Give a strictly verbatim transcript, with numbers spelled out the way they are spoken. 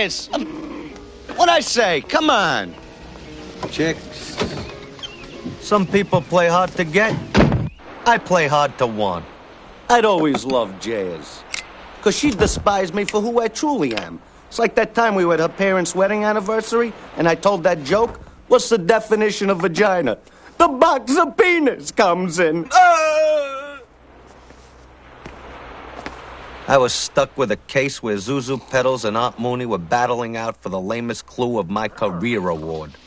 this? What'd I say? Come on. Chicks. Some people play hard to get. I play hard to want. I'd always loved Jazz. Because she despised me for who I truly am. It's like that time we were at her parents' wedding anniversary, and I told that joke. What's the definition of vagina? The box of penis comes in. Ah! I was stuck with a case where Zuzu Pedals and Aunt Mooney were battling out for the lamest clue of my career award.